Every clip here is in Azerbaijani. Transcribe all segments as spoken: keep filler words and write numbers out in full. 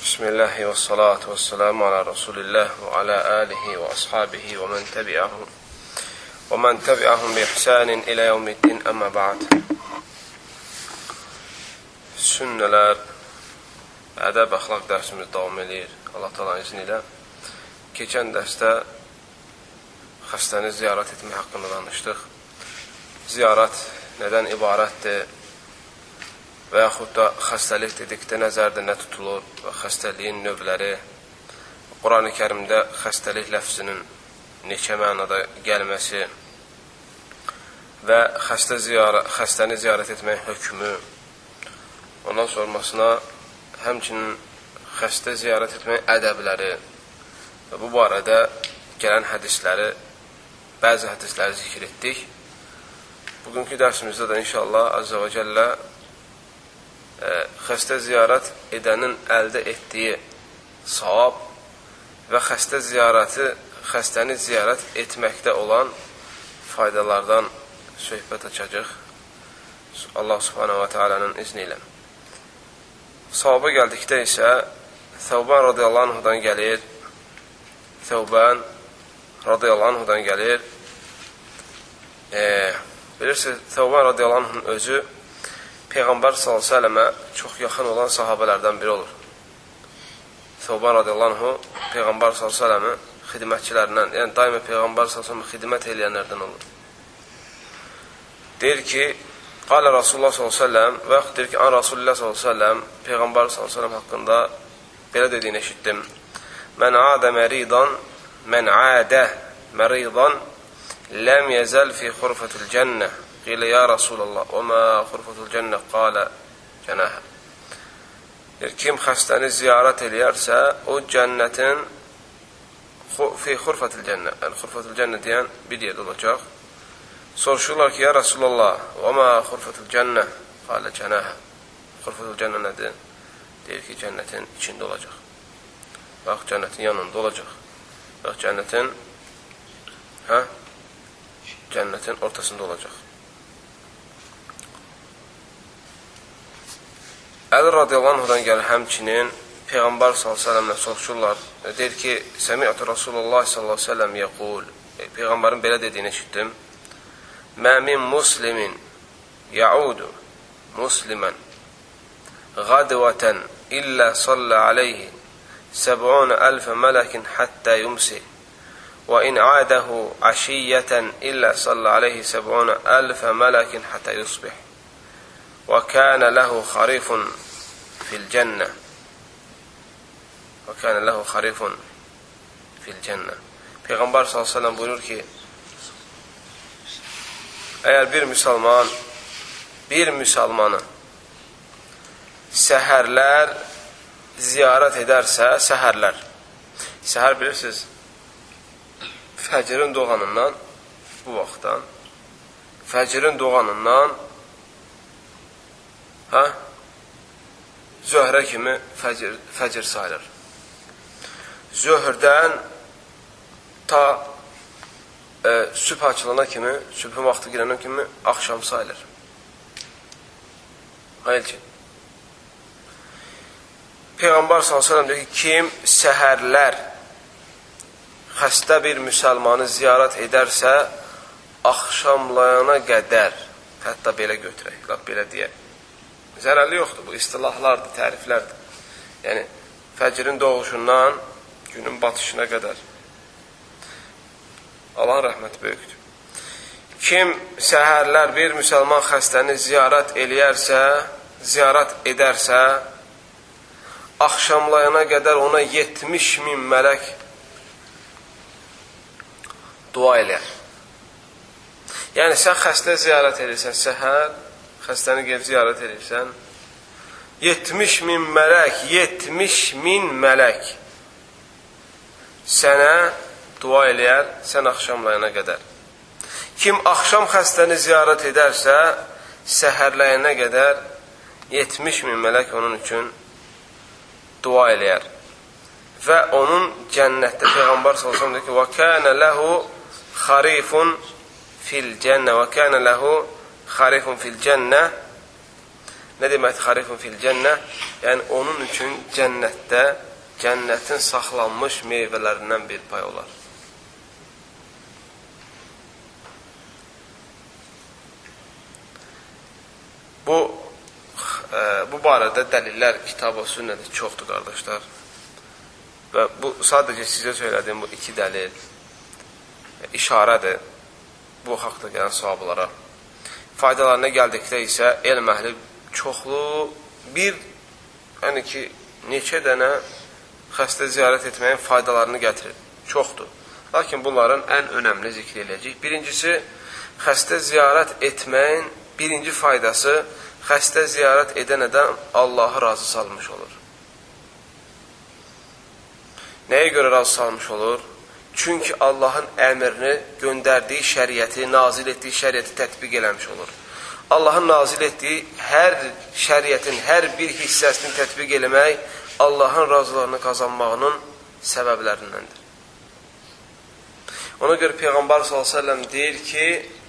Bismillahi və salatu və selamu ala Rasulillah və ala alihi və ashabihi və mən təbi'ahum və mən təbi'ahum bi ihsanin ilə yevmiddin, əmmə ba'd. Sünnələr, ədəb, əxlaq dərsimiz davam edir Allah Taala'nın izni ilə. Keçən dərsdə xəstəni ziyarət etmək haqqında danışdıq. Ziyarət nədən ibarətdir və yaxud da xəstəlik dedikdə nəzərdə nə tutulur və xəstəliyin növləri, Quran-ı Kərimdə xəstəlik ləfzinin neçə mənada gəlməsi və xəstə ziyarət, xəstəni ziyarət etmək hökmü, ondan sonrasına həmçinin xəstə ziyarət etmək ədəbləri və bu barədə gələn hədisləri, bəzi hədisləri zikr etdik. Bugünkü dərsimizdə də inşallah Azza və Cəllə xəstə ziyarət edənin əldə etdiyi savab və xəstə ziyarəti, xəstəni ziyarət etməkdə olan faydalardan söhbət açacaq Allah Subhanahu və Teala'nın izni ilə. Savaba gəldikdə isə Thəvban radiyallahu anhudan gəlir, Thəvban radiyallahu anhudan gəlir. E, bilirsiniz, Thəvban radiyallahu anhun özü Peyğəmbər sallallahu əleyhi və səlləmə çox yaxın olan sahabələrdən biri olur. Thəvban radiyallahu anhu Peyğəmbər sallallahu əleyhi və səlləmin xidmətçilərindən, yəni daima Peyğəmbər sallallahu əleyhi və səlləmə xidmət edənlərdən olur. Deyir ki, qalə Rasulullah sallallahu əleyhi və səlləm və yaxud deyir ki, an Rasulullah sallallahu əleyhi və səlləm Peyğəmbər sallallahu əleyhi və səlləm haqqında belə dediyini eşitdim. Mən adə məridan, mən adə məridan ləm yəzəl fi xurfətil cənnə. Qilə ya Rasulallah, və mə xurfətul cənnə qalə cənəhə. Kim xəstəni ziyarət eləyərsə, o cənnətin fi xurfətil cənnə, yəni xurfətul cənnə deyən bir yerdə olacaq. Soruşurlar ki, ya Rasulallah, və mə xurfətul cənnə qalə cənəhə. Xurfətul cənnə nədir? Deyir ki, cənnətin içində olacaq. Və cənnətin yanında olacaq. Və cənnətin hə? Cənnətin ortasında olacaq. Əli radiyallahu anhudan gəlir həmçinin Peyğəmbər sallallahu əleyhi və səlləmlə soruşurlar. Deyir ki, Səmi'tu Rasulullah sallallahu əleyhi və səlləm yəqul. Peyğəmbərin belə dediyini eşitdim. Mə min muslimin yaudu musliman gadvatan illa salla alayhi səb'un alf mələkin hatta yumsi. Və in adahu aşiyatan illa salla alayhi səb'un alf mələkin hatta yusbih. وكان له خريف في الجنة وكان له خريف في الجنة. Peyğəmbər sallallahu əleyhi və səlləm buyurur ki, əgər bir müsəlman bir müsəlmanı səhərlər ziyarət edərsə, səhərlər səhər bilirsiniz, fəcrin doğanından, bu vaxtdan fəcrin doğanından hə? Zöhrə kimi fəcr, fəcr sayılır. Zöhrdən ta e, sübh açılana kimi, sübhün vaxtı girənə kimi axşam sayılır. Hayır ki. Peyğəmbər sallallahu əleyhi və səlləm deyir ki, kim səhərlər xəstə bir müsəlmanı ziyarət edərsə, axşamlayana qədər, hətta belə götürək, belə deyək. Zərərli yoxdur, bu istilahlardır, təriflərdir. Yəni, fəcrin doğuşundan günün batışına qədər. Allahın rəhməti böyükdür. Kim səhərlər bir müsəlman xəstəni ziyarət eləyərsə, ziyarət edərsə, axşamlayana qədər ona yetmiş min mələk dua eləyər. Yəni, sən xəstə ziyarət edirsən səhər, xəstəni gəlib ziyarət edirsən, yetmiş min mələk, yetmiş min mələk sənə dua eləyər, sən axşamlayana qədər. Kim axşam xəstəni ziyarət edərsə, səhərləyənə qədər yetmiş min mələk onun üçün dua eləyər. Və onun cənnətdə Peyğəmbər sallallahu əleyhi və səlləm deyir ki, və kənə ləhu xarifun fil cənnə və kənə ləhu xarifun fil cənnə Nə deməkdir xarifun fil cənnə? Yəni, onun üçün cənnətdə, cənnətin saxlanmış meyvələrindən bir pay olar. Bu, e, bu barədə dəlillər kitab-ı sünnədə çoxdur, qardaşlar. Və bu, sadəcə sizə söylədiyim bu iki dəlil işarədir bu haqda gələn sahabılara. Faydalarına gəldikdə isə elm əhli çoxlu bir, yəni ki, neçə dənə xəstə ziyarət etməyin faydalarını gətirir. Çoxdur. Lakin bunların ən önəmli zikr edəcək. Birincisi, xəstə ziyarət etməyin birinci faydası xəstə ziyarət edən adam Allahı razı salmış olur. Nəyə görə razı salmış olur? Çünki Allahın əmrini, göndərdiyi şəriəti, nazil etdiyi şəriəti tətbiq eləmiş olur. Allahın nazil etdiyi hər şəriətin, hər bir hissəsini tətbiq eləmək Allahın razılığını qazanmağının səbəblərindəndir. Ona görə Peyğəmbər sallallahu əleyhi və səlləm deyir ki,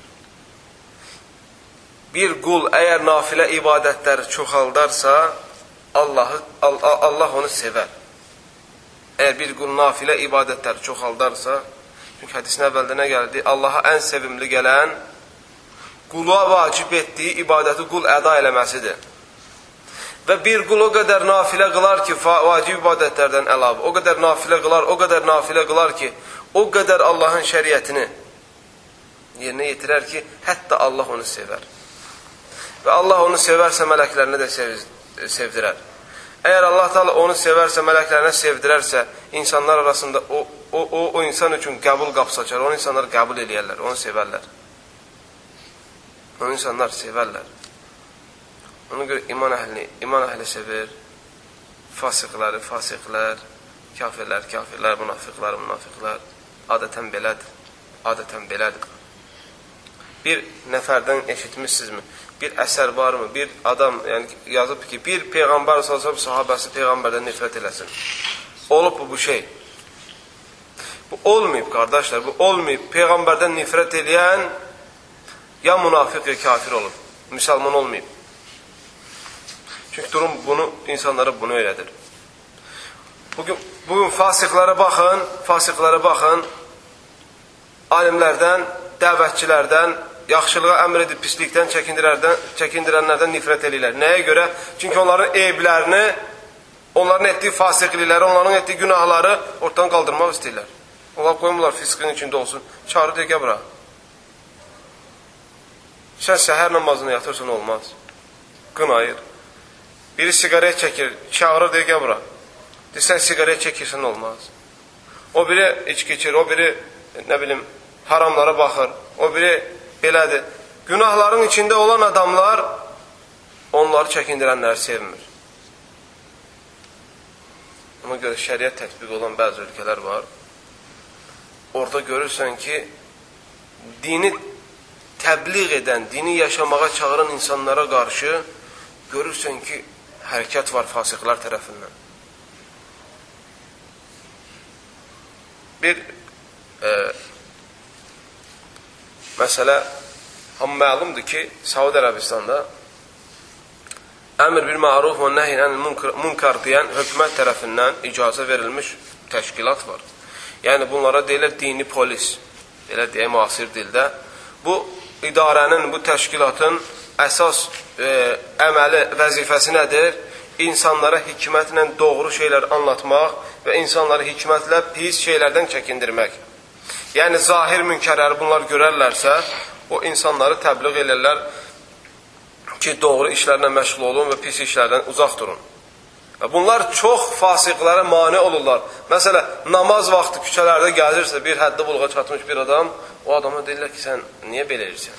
bir qul əgər nafilə ibadətləri çoxaldarsa, Allahı, Allah onu sevər. Əgər bir qul nafilə ibadətləri çoxaldarsa, çünki hədisin əvvəldə nə gəldi? Allaha ən sevimli gələn, qula vacib etdiyi ibadəti qul əda eləməsidir. Və bir qul o qədər nafilə qılar ki, vacib ibadətlərdən əlavə, o qədər nafilə qılar, o qədər nafilə qılar ki, o qədər Allahın şəriətini yerinə yetirər ki, hətta Allah onu sevər. Və Allah onu sevərsə, mələklərini də sevdirər. Əgər Allah Teala onu sevərsə, mələklərinə sevdirərsə, insanlar arasında o, o, o, o insan üçün qəbul qapısı açar, onu insanlar qəbul eləyərlər, onu sevərlər. Onu insanlar sevərlər. Ona görə iman əhli, iman əhli sevir, fasiqləri, fasiqlər, kafirlər, kafirlər, münafiqlər, münafiqlər. Adətən belədir, adətən belədir. Bir nəfərdən eşitmişsizmi? Bir əsər varmı? Bir adam yəni, yazıb ki, bir Peyğəmbər sallallahu sahabəsi Peyğəmbərdən nifrət eləsin. Olub bu, bu şey. Bu olmayıb, qardaşlar, bu olmayıb. Peyğəmbərdən nifrət eləyən ya münafiq ya kafir olub. Müsəlman olmayıb. Çünki durum bunu, insanlara bunu öyrədir. Bugün, bugün fasiqlara baxın, fasiqlara baxın, alimlərdən, dəvətçilərdən, yaxşılığa əmr edib pislikdən çəkindirənlərdən nifrət edirlər. Nəyə görə? Çünki onların eyblərini, onların etdiyi fasiqlikləri, onların etdiyi günahları ortadan qaldırmaq istəyirlər. Onlar qoymurlar fisqin içində olsun. Çağırı deyək, bura. Sən səhər namazını yatırsan olmaz. Qınayır. Biri siqaret çəkir, çağırır deyək, bura. Desən siqaret çəkirsən olmaz. O biri içki içir, o biri nə bilim haramlara baxır, o biri belədir. Günahların içində olan adamlar onları çəkindirənləri sevmir. Ona görə şəriət tətbiq olan bəzi ölkələr var. Orada görürsən ki, dini təbliğ edən, dini yaşamağa çağıran insanlara qarşı görürsən ki, hərəkət var fasiqlər tərəfindən. Bir e, məsələ ham məlumdur ki, Saudi Ərəbistanda əmr bil ma'ruf və nəhy anil munkar deyən hökumət tərəfindən icazə verilmiş təşkilat var. Yəni bunlara deyirlər dini polis, belə deyək müasir dildə. Bu idarənin, bu təşkilatın əsas e, əməli, vəzifəsi nədir? İnsanlara hikmətlə doğru şeylər anlatmaq və insanları hikmətlə pis şeylərdən çəkindirmək. Yəni zahir münkərləri bunlar görərlərsə, o insanları təbliğ elərlər ki, doğru işlərlə məşğul olun və pis işlərdən uzaq durun. Bunlar çox fasiqlərə mane olurlar. Məsələn, namaz vaxtı küçələrdə gəzirsə, bir həddə buluğa çatmış bir adam, o adama deyirlər ki, sən niyə belə edirsən?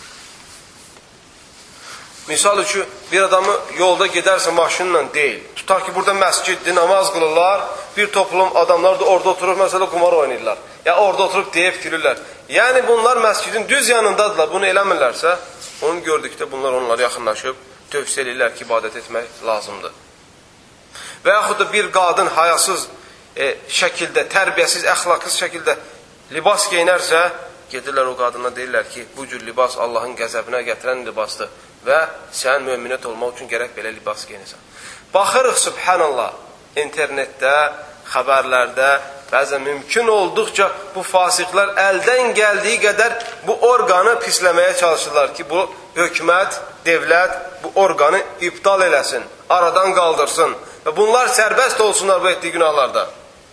Misal üçün, bir adamı yolda gedərsə maşınla deyil. Tutar ki, burada məsciddir, namaz qılırlar, bir toplum adamlar da orada oturur, məsələ qumar oynayırlar. Ya orada oturub deyib gülürlər. Yəni bunlar məscidin düz yanındadırlar, bunu eləmirlərsə, onu gördükdə bunlar onlara yaxınlaşıb, tövsiyə edirlər ki, ibadət etmək lazımdır. Və yaxud da bir qadın hayasız e, şəkildə, tərbiyəsiz, əxlaqsız şəkildə libas geyinərsə, gedirlər o qadına deyirlər ki, bu cür libas Allahın qəzəbinə gətirən libasdır. və sən möminət olmaq üçün gərək belə libas geyinəsən. Baxırıq, subhanallah, internetdə, xəbərlərdə, bəzən mümkün olduqca bu fasiqlər əldən gəldiyi qədər bu orqanı pisləməyə çalışırlar ki, bu hökumət, devlət bu orqanı iptal eləsin, aradan qaldırsın və bunlar sərbəst olsunlar bu etdiyi günahlarda.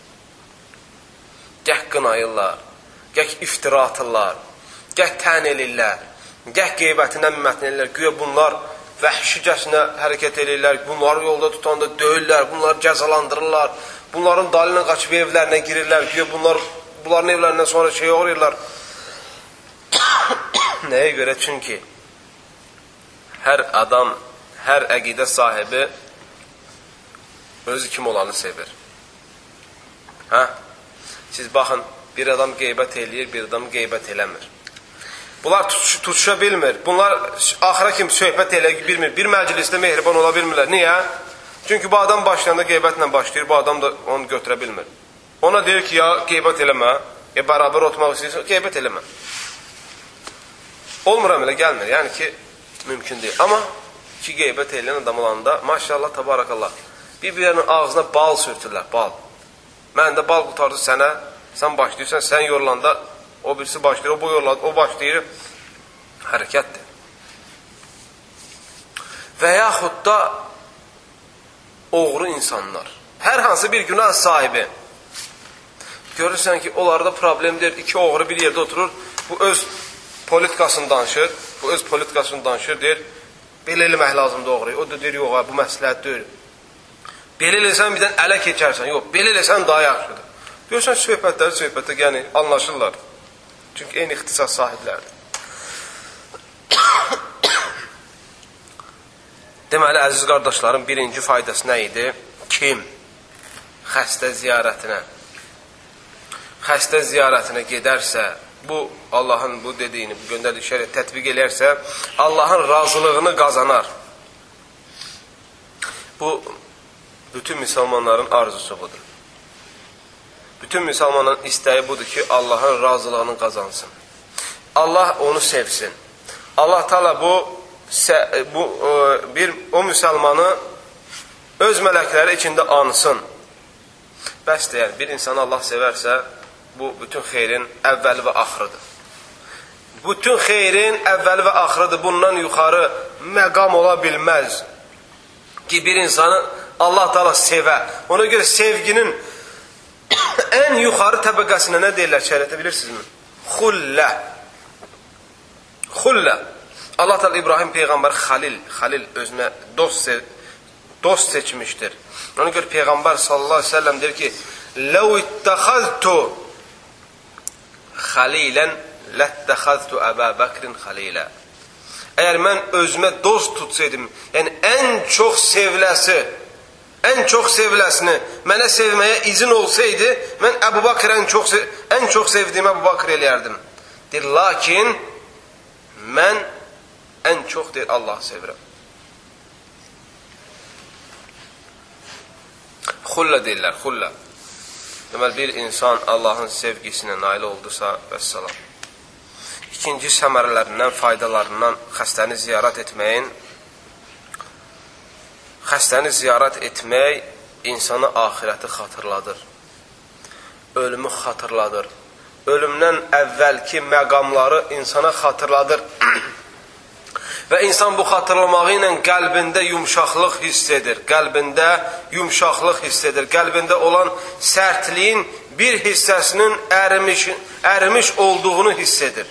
Gəh qınayırlar, gəh iftira atırlar, gəh tən elirlər, gəh qeybətindən mümmətini elirlər, güya bunlar vəhşicəsinə hərəkət elirlər, bunları yolda tutanda döyürlər, bunları cəzalandırırlar, bunların dalinə qaçıb evlərinə girirlər, güya bunlar, bunların evlərindən sonra şey uğrayırlar. Nəyə görə? Çünki hər adam, hər əqidə sahibi özü kim olanı sevir. Hə? Siz baxın, bir adam qeybət eləyir, bir adam qeybət eləmir. Bunlar tutuş, tutuşa bilmir. Bunlar axıra kim söhbət elə bilmir. Bir məclisdə mehriban ola bilmirlər. Niyə? Çünki bu adam başlayanda qeybətlə başlayır, bu adam da onu götürə bilmir. Ona deyir ki, ya qeybət eləmə, e, bərabər otmaq istəyirsən, qeybət eləmə. Olmuram elə, gəlmir. Yəni ki, mümkün deyil. Amma ki, qeybət eləyən adam olanda, maşallah, tabarakallah, bir-birinin ağzına bal sürtürlər, bal. Məndə bal qutardı sənə, sən başlayırsan, sən yorulanda, o birisi başlayır, o bu yoruladı, o başlayır, hərəkətdir. Və yaxud da oğru insanlar, hər hansı bir günah sahibi, görürsən ki, onlarda problemdir, iki oğru bir yerdə oturur, bu öz politikasını danışır, bu öz politikasını danışır, deyir, belə eləmək lazımdır oğruyu, o da deyir, yox, bu məsləhət deyil. Belə eləsən bir dən ələ keçərsən, yox, belə eləsən daha yaxşıdır. Görürsən, söhbətləri söhbətə yəni anlaşırlar. Çünki eyni ixtisas sahiblərdir. Deməli, əziz qardaşlarım, birinci faydası nə idi? Kim xəstə ziyarətinə xəstə ziyarətinə gedərsə, bu Allahın bu dediyini, bu göndərdiyi şəriət tətbiq edərsə, Allahın razılığını qazanar. Bu, bütün müsəlmanların arzusu budur. Bütün müsəlmanların istəyi budur ki, Allahın razılığını qazansın. Allah onu sevsin. Allah Teala bu, bu bir o müsəlmanı öz mələkləri içində ansın. Bəs deyər, bir insanı Allah sevərsə, bu bütün xeyrin əvvəli və axırıdır. Bütün xeyrin əvvəli və axırıdır. Bundan yuxarı məqam ola bilməz ki, bir insanı Allah Teala sevə. Ona görə sevginin ən yuxarı təbəqəsinə nə deyirlər şəriətdə bilirsinizmi? Xullə. Xullə. Allah Teala İbrahim Peyğəmbər Xalil, Xalil özünə dost, dost seçmişdir. Ona görə Peyğəmbər sallallahu aleyhi ve sellem deyir ki, لَوْ اِتَّخَذْتُ خَلِيلًا لَتَّخَذْتُ أَبَا بَكْرٍ خَلِيلًا. Əgər mən özümə dost tutsaydım, yəni ən çox seviləsi, ən çox seviləsini mənə sevməyə izin olsaydı, mən Əbu Bakr ən çox, ən çox sevdiyim Əbu Bakr eləyərdim. Deyir, lakin mən ən çox deyir, Allah'ı sevirəm. Xullə deyirlər, xullə. Deməli, bir insan Allahın sevgisinə nail oldusa, vəssalam. İkinci səmərələrindən, faydalarından xəstəni ziyarət etməyin, xəstəni ziyarət etmək insanı ahirəti xatırladır, ölümü xatırladır, ölümdən əvvəlki məqamları insana xatırladır və insan bu xatırlamağı ilə qəlbində yumşaqlıq hiss edir, qəlbində yumşaqlıq hiss edir, qəlbində olan sərtliyin bir hissəsinin ərimiş, ərimiş olduğunu hiss edir.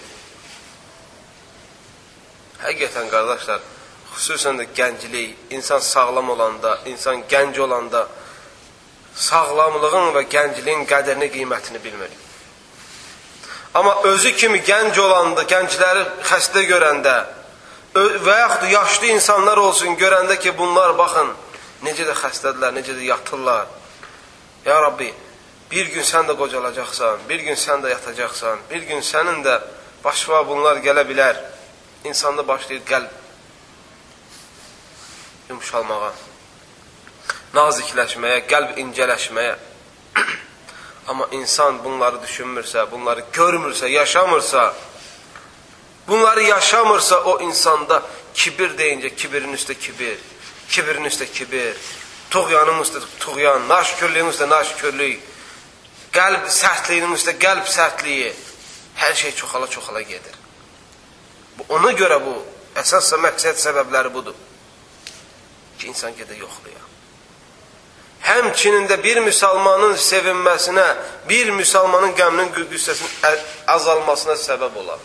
Həqiqətən, qardaşlar, xüsusən də gənclik, insan sağlam olanda, insan gənc olanda, sağlamlığın və gəncliyin qədrini, qiymətini bilmir. Amma özü kimi gənc olanda, gəncləri xəstə görəndə və yaxud yaşlı insanlar olsun, görəndə ki, bunlar, baxın, necə də xəstədirlər, necə də yatırlar. Ya Rabbi, bir gün sən də qocalacaqsan, bir gün sən də yatacaqsan, bir gün sənin də başına bunlar gələ bilər. İnsanda başlayır qəlb yumşalmağa, nazikləşməyə, qəlb incələşməyə. Amma insan bunları düşünmürsə, bunları görmürsə, yaşamırsa, bunları yaşamırsa, o insanda kibir deyincə kibirin üstə kibir, kibirin üstə kibir, tuğyanın üstə tuğyan, naşükürlüyün üstə naşükürlük, qəlb sərtliyinin üstə qəlb sərtliyi, hər şey çoxala-çoxala gedir. Ona görə bu, əsas məqsəd səbəbləri budur ki, insan gedə yoxlayaq. Həmçinin də bir müsəlmanın sevinməsinə, bir müsəlmanın qəminin qüssəsinin azalmasına səbəb olar.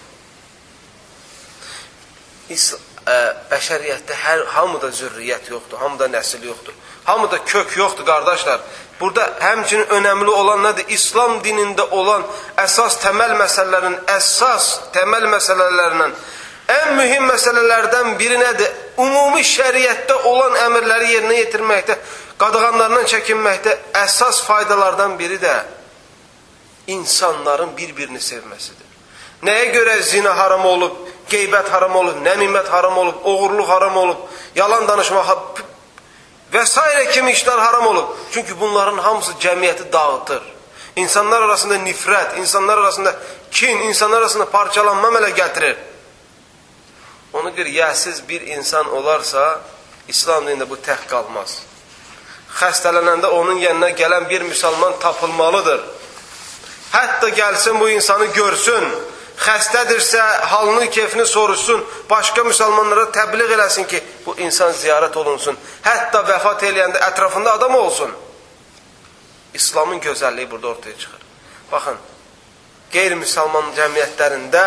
Bəşəriyyətdə hər, hamıda zürriyyət yoxdur, hamıda nəsil yoxdur, hamıda kök yoxdur, qardaşlar. Burada həmçinin önəmli olan nədir? İslam dinində olan əsas təməl məsələlərin, əsas təməl məsələlərindən ən mühüm məsələlərdən biri nədir? Ümumi şəriətdə olan əmrləri yerinə yetirməkdə, qadağanlarından çəkinməkdə əsas faydalardan biri də insanların bir-birini sevməsidir. Nəyə görə zina haram olub, qeybət haram olub, nəmimət haram olub, oğurluq haram olub, yalan danışmaq və s. kimi işlər haram olub? Çünki bunların hamısı cəmiyyəti dağıtır. İnsanlar arasında nifrət, insanlar arasında kin, insanlar arasında parçalanma əmələ gətirir. Ona görə yəsiz bir insan olarsa, İslam dinində bu tək qalmaz. Xəstələnəndə onun yanına gələn bir müsəlman tapılmalıdır. Hətta gəlsin bu insanı görsün, xəstədirsə halını, keyfini soruşsun, başqa müsəlmanlara təbliğ eləsin ki, bu insan ziyarət olunsun. Hətta vəfat eləyəndə ətrafında adam olsun. İslamın gözəlliyi burada ortaya çıxır. Baxın, qeyri-müsəlman cəmiyyətlərində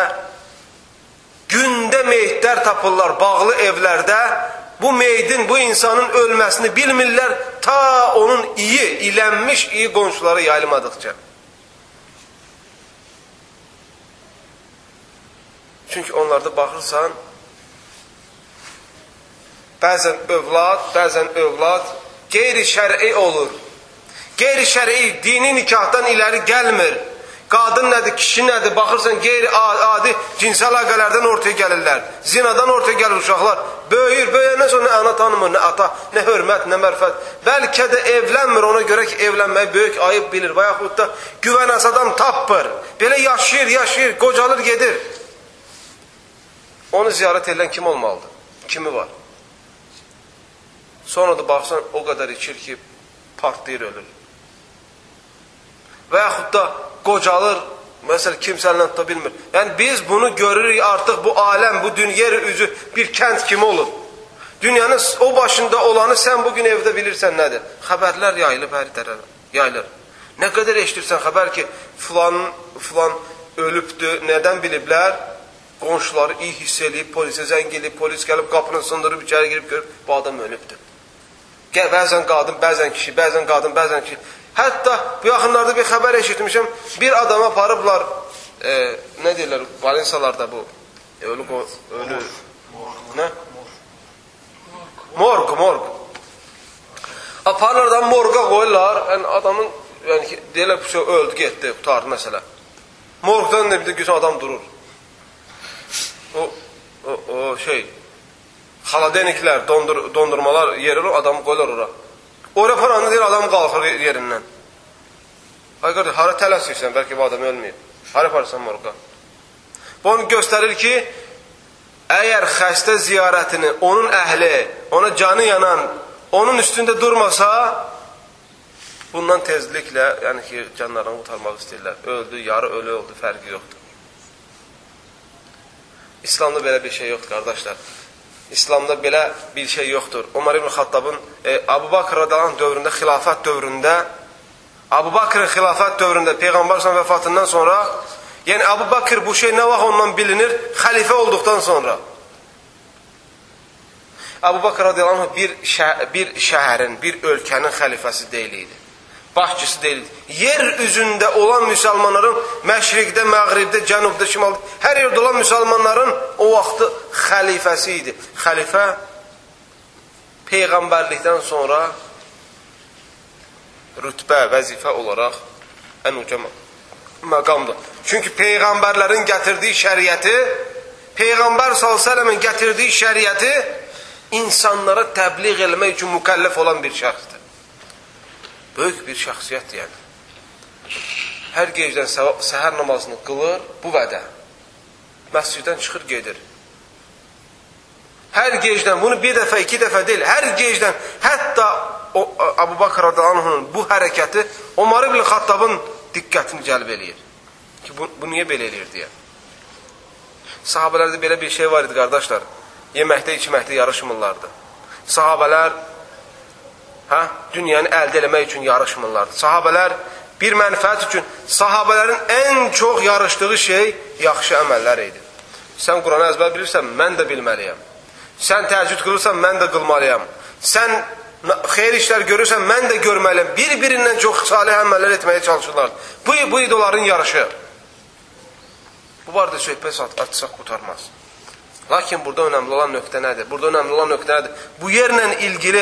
gündə meyitlər tapırlar bağlı evlərdə. Bu meydin, bu insanın ölməsini bilmirlər, ta onun iyi, ilənmiş iyi qonşuları yayılmadıqca. Çünki onlarda baxırsan, bəzən övlad, bəzən övlad qeyri-şər'i olur. Qeyri-şər'i, dini nikahdan iləri gəlmir. Qadın nədir, kişi nədir, baxırsan qeyri-adi cinsi əlaqələrdən ortaya gəlirlər. Zinadan ortaya gəlir uşaqlar. Böyür, böyüyəndən sonra nə ana tanımır, nə ata, nə hörmət, nə mərfət. Bəlkə də evlənmir, ona görə ki, evlənməyi böyük ayıb bilir. Və yaxud da güvənəs adam tapmır. Belə yaşayır, yaşayır, qocalır, gedir. Onu ziyarət edən kim olmalıdır? Kimi var? Sonra da baxsan, o qədər içir ki, partlayır, ölür. Və yaxud da qocalır, məsələ kimsələ tuta bilmir. Yəni biz bunu görürük, artıq bu aləm, bu dünya üzü bir kənd kimi olur. Dünyanın o başında olanı sən bugün evdə bilirsən nədir? Xəbərlər yayılıb hər tərəfə, yayılır. Nə qədər eşidirsən xəbər ki, filan, filan ölübdür, nədən biliblər? Qonşuları iyi hiss eləyib, polisə zəng eləyib, polis gəlib, qapını sındırıb, içəri girib, görüb, bu adam ölübdür. Bəzən qadın, bəzən kişi, bəzən qadın, bəzən kişi. Hətta bu yaxınlarda bir xəbər eşitmişəm, bir adama aparıblar, e, nə deyirlər, Valensalarda bu, ölü, ölü, nə? Morg, morg. Aparırlar da morga qoyurlar, yəni adamın, yəni ki, deyirlər, bu şey öldü, getdi, qutardı məsələ. Morgdan ne bir gün adam durur. O, o, o şey, xaladeniklər, dondur, dondurmalar yerir, adamı qoyurlar ora. Oraya paranı deyir, adam qalxır yerindən. Ay qardaş, hara tələsirsən, bəlkə bu adam ölməyib. Hara parırsan morqa? Bu onu göstərir ki, əgər xəstə ziyarətini, onun əhli, ona canı yanan, onun üstündə durmasa, bundan tezliklə, yəni ki, canlarını qurtarmaq istəyirlər. Öldü, yarı ölü oldu, fərqi yoxdur. İslamda belə bir şey yoxdur, qardaşlar. İslamda belə bir şey yoxdur. Ömər ibn Xattabın e, Əbu Bakr radiyallahu anh dövründə, xilafət dövründə, Əbu Bakrın xilafət dövründə, Peyğəmbər vəfatından sonra, yəni Əbu Bakr bu şey nə vaxt ondan bilinir? Xəlifə olduqdan sonra. Əbu Bakr radiyallahu anh bir, şə bir şəhərin, bir ölkənin xəlifəsi deyildi. Başçısı deyildi. Yer üzündə olan müsəlmanların məşriqdə, məğribdə, cənubda, şimalda, hər yerdə olan müsəlmanların o vaxtı xəlifəsi idi. Xəlifə Peyğəmbərlikdən sonra rütbə, vəzifə olaraq ən uca məqamdır. Çünki Peyğəmbərlərin gətirdiyi şəriəti, Peyğəmbər sallallahu əleyhi və səlləmin gətirdiyi şəriəti insanlara təbliğ eləmək üçün mükəlləf olan bir şəxsdir. Böyük bir şəxsiyyətdir yəni. Hər gecdən səhər namazını qılır, bu vədə. Məsciddən çıxır, gedir. Hər gecdən, bunu bir dəfə, iki dəfə deyil, hər gecdən, hətta o, Abu Bakr radiyallahu bu hərəkəti Ömər ibn Xattabın diqqətini cəlb eləyir. Ki, bu, bu niyə belə eləyir deyə. Sahabələrdə belə bir şey var idi, qardaşlar. Yeməkdə, içməkdə yarışmırlardı. Sahabələr hə, dünyanı əldə eləmək üçün yarışmırlardı. Sahabələr bir mənfəət üçün, sahabələrin ən çox yarışdığı şey yaxşı əməllər idi. Sən Quranı əzbər bilirsən, mən də bilməliyəm. Sən təəccüd qılırsan, mən də qılmalıyam. Sən xeyir işlər görürsən, mən də görməliyəm. Bir-birindən çox salih əməllər etməyə çalışırlar. Bu, bu idi onların yarışı. Bu barədə söhbət açsaq qutarmaz. Lakin burada önəmli olan nöqtə nədir? Burada önəmli olan nöqtə nədir? Bu yerlə ilgili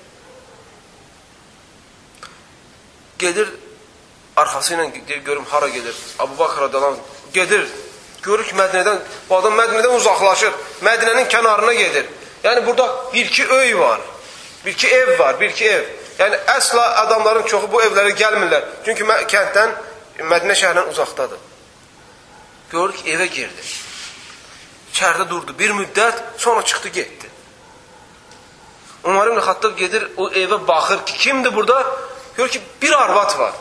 gedir, arxası ilə görüm hara gedir. Abu Bakr radiyallahu anh gedir. Görür ki, Mədinədən, bu adam Mədinədən uzaqlaşır. Mədinənin kənarına gedir. Yəni, burada bir-iki öy var. Bir-iki ev var, bir-iki ev. Yəni, əsla adamların çoxu bu evlərə gəlmirlər. Çünki kənddən, Mədinə şəhərindən uzaqdadır. Görür ki, evə girdi. İçəridə durdu bir müddət, sonra çıxdı, getdi. Ömər ibn Xattab gedir, o evə baxır ki, kimdir burada? Görür ki, bir arvad var.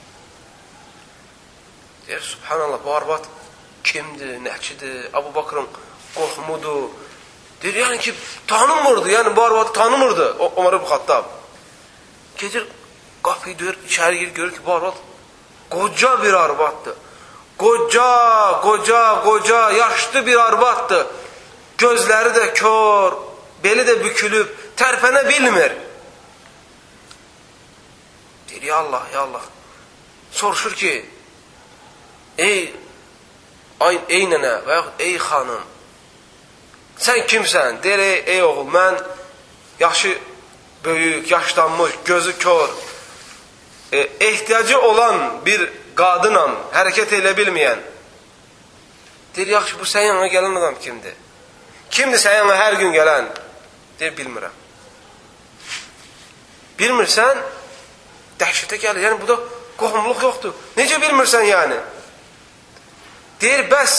Deyir, subhanallah, bu arvad kimdir, nəçidir, Abu Bakrın qohumudur. Deyir, yəni ki, tanımırdı, yəni bu arvadı tanımırdı Ömər ibn Xattab. Gedir, qapıyı döyür, içəri gir, görür ki, bu arvad qoca bir arvaddır. Qoca, qoca, qoca, yaşlı bir arvaddır. Gözləri də kör, beli də bükülüb, tərpənə bilmir. Deyir, ya Allah, ya Allah. Soruşur ki, ey Ay, ey nənə və yaxud ey xanım, sən kimsən? Deyir, ey, ey oğul, mən yaşı böyük, yaşlanmış, gözü kör, e, ehtiyacı olan bir qadınam, hərəkət elə bilməyən. Deyir, yaxşı, bu sən yanına gələn adam kimdir? Kimdir sən yanına hər gün gələn? Deyir, bilmirəm. Bilmirsən, dəhşətə gəlir. Yəni, bu da qohumluq yoxdur. Necə bilmirsən yəni? Deyir, bəs.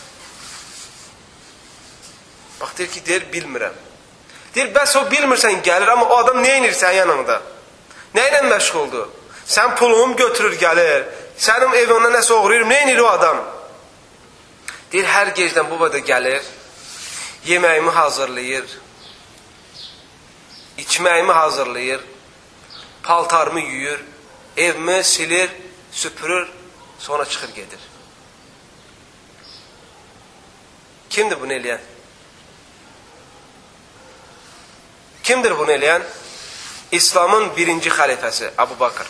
Bax, deyir ki, deyir, bilmirəm. Deyir, bəs o bilmirsən gəlir, amma o adam nə inir sən yanında? Nə ilə məşğuldur? Sən pulumu götürür, gəlir. Sənin evində nəsə oğrayır, nə inir o adam? Deyir, hər gecdən bu qədər gəlir, yeməyimi hazırlayır, içməyimi hazırlayır, paltarımı yuyur, evimi silir, süpürür, sonra çıxır gedir. Kimdir bunu eləyən? Kimdir bunu eləyən? İslamın birinci xəlifəsi Abu Bakr.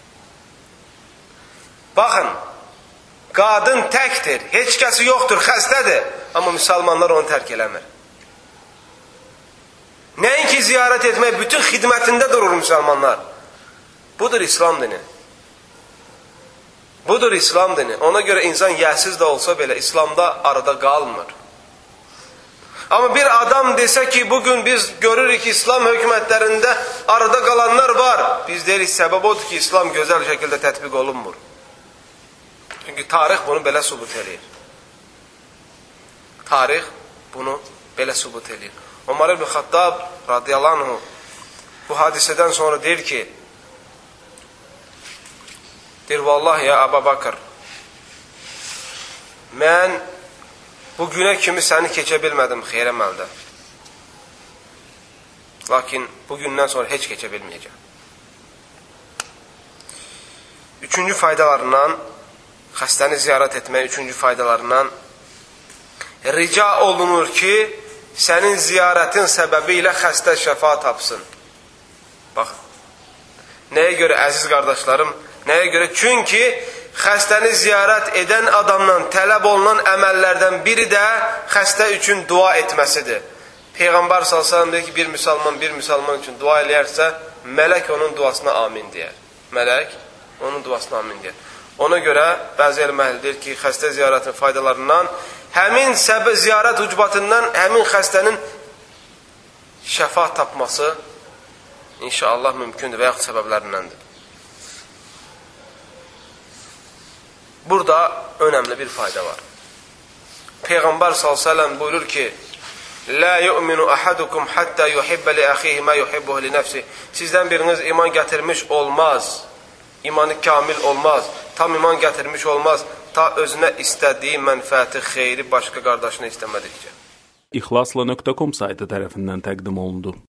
Baxın, qadın təkdir, heç kəsi yoxdur, xəstədir, amma müsəlmanlar onu tərk eləmir. Nəinki ziyarət etmək, bütün xidmətində durur müsəlmanlar. Budur İslam dini. Budur İslam dini. Ona görə insan yəsiz də olsa belə İslamda arada qalmır. Amma bir adam desə ki, bugün biz görürük ki, İslam hökumətlərində arada qalanlar var. Biz deyirik, səbəb odur ki, İslam gözəl şəkildə tətbiq olunmur. Çünki tarix bunu belə sübut edir. Tarix bunu belə sübut edir. Ömər ibn Xattab radiyallahu anh bu hadisədən sonra deyir ki, deyir, vallahi ya Abu Bakr, mən bu günə kimi səni keçə bilmədim xeyr əməldə. Lakin bu gündən sonra heç keçə bilməyəcəm. Üçüncü faydalarından, xəstəni ziyarət etmək üçüncü faydalarından rica olunur ki, sənin ziyarətin səbəbi ilə xəstə şəfa tapsın. Bax, nəyə görə əziz qardaşlarım? Nəyə görə? Çünki xəstəni ziyarət edən adamdan tələb olunan əməllərdən biri də xəstə üçün dua etməsidir. Peyğəmbər sallallahu əleyhi və səlləm deyir ki, bir müsəlman bir müsəlman üçün dua eləyərsə, mələk onun duasına amin deyər. Mələk onun duasına amin deyər. Ona görə bəzi elmlər deyir ki, xəstə ziyarətin faydalarından həmin səbəb ziyarət ucbatından həmin xəstənin şəfa tapması inşallah mümkündür və yaxud səbəblərindəndir. Burada önəmli bir fayda var. Peyğəmbər sallallahu əleyhi və səlləm buyurur ki, La yu'minu ahadukum hatta yuhibba li akhihi ma yuhibbuhu li nafsihi. Sizdən biriniz iman gətirmiş olmaz. İmanı kamil olmaz. Tam iman gətirmiş olmaz. Ta özünə istədiyi mənfəəti, xeyri başqa qardaşına istəmədikcə. İxlasla nöqtə com saytı tərəfindən təqdim olundu.